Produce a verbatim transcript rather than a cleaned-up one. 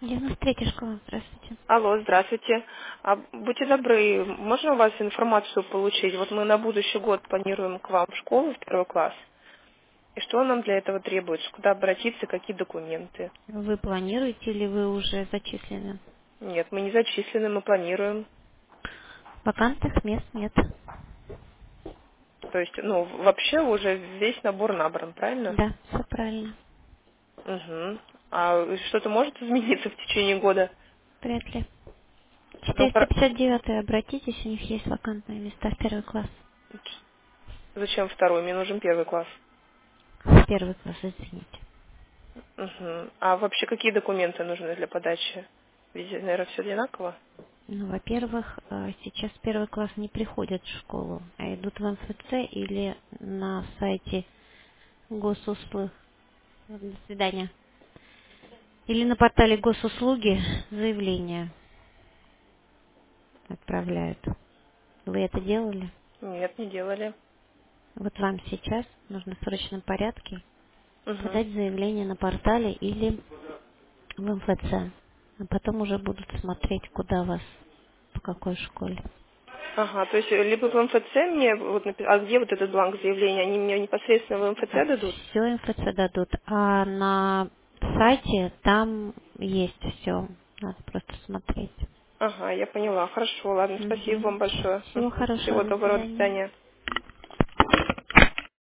девяносто третья школа, здравствуйте. Алло, здравствуйте. А, будьте добры, можно у вас информацию получить? Вот мы на будущий год планируем к вам в школу в первый класс. И что нам для этого требуется? Куда обратиться, какие документы? Вы планируете или вы уже зачислены? Нет, мы не зачислены, мы планируем. Вакантных мест нет. То есть, ну, вообще уже весь набор набран, правильно? Да, все правильно. Угу. А что-то может измениться в течение года? Вряд ли. Ну, четыреста про- пятьдесят девятый обратитесь, у них есть вакантные места в первый класс. зачем второй? Мне нужен первый класс. В первый класс, извините. Угу. А вообще какие документы нужны для подачи? Везде, наверное, все одинаково? Ну, во-первых, э, сейчас в первый класс не приходят в школу, а идут в эм эф цэ или на сайте госуслуг. До свидания. Или на портале госуслуги заявление отправляют. Вы это делали? Нет, не делали. Вот вам сейчас нужно в срочном порядке Угу. подать заявление на портале или в эм эф цэ. А потом уже будут смотреть, куда вас, по какой школе. Ага, то есть э, либо в эм эф цэ мне, вот, напи- а где вот этот бланк заявления? Они мне непосредственно в эм эф цэ дадут? Все эм эф цэ дадут. А на сайте там есть все. Надо просто смотреть. Ага, я поняла. Хорошо, ладно, спасибо Угу. вам большое. Всего Мгм. хорошего. Всего До доброго, до свидания. свидания.